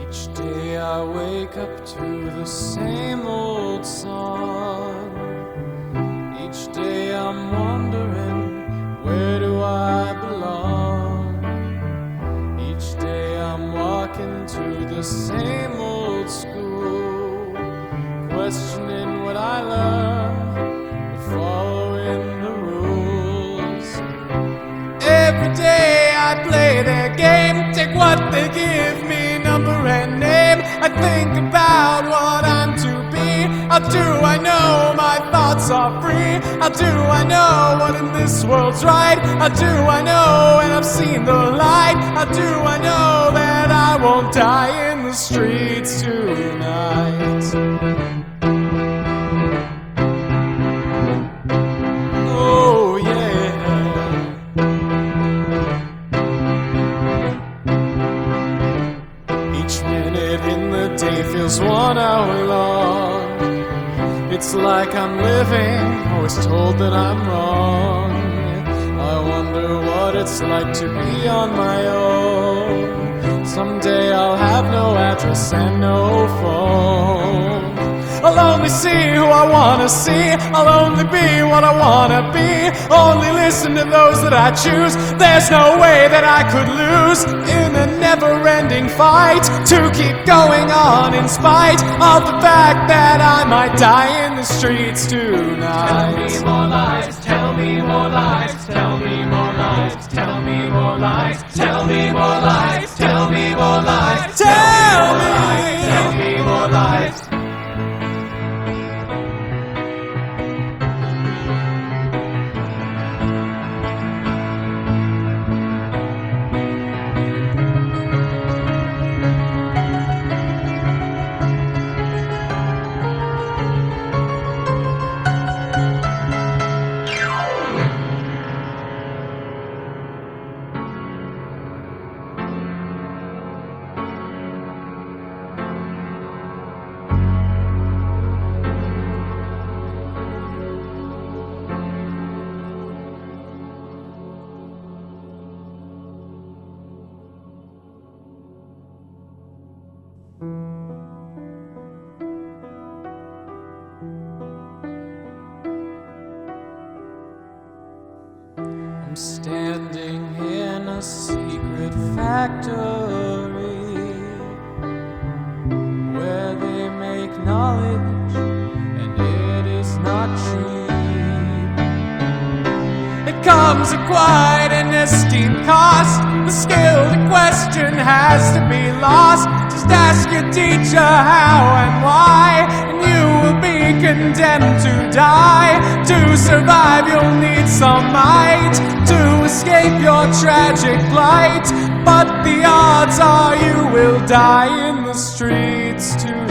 Each day I wake up to the same old song. Each day I'm wondering, where do I belong? Each day I'm walking to the same old school, questioning what I learned, but following the rules. Every day I play their game, take what they give me, number and name. I think about what I'm to be. How do I know my thoughts are free? How do I know what in this world's right? How do I know when I've seen the light? How do I know that I won't die in the streets tonight? Oh yeah. Each minute in the day feels 1 hour long. It's like I'm living, always told that I'm wrong. I wonder what it's like to be on my own. Someday I'll have no address and no phone. I'll only see who I wanna see. I'll only be what I wanna be. Only listen to those that I choose. There's no way that I could lose in a never-ending fight to keep going on in spite of the fact that I might die in the streets tonight. Tell me more lies, tell me more lies, tell me more lies, tell me more lies, tell me more lies, tell me more lies, Tell me, tell me more lies. I'm standing in a secret factory where they make knowledge and it is not cheap. It comes at quite an esteemed cost. The skill to question has to be lost. Just ask your teacher how and why, and you will be condemned to die. To survive you'll need some might to escape your tragic plight, but the odds are you will die in the streets too.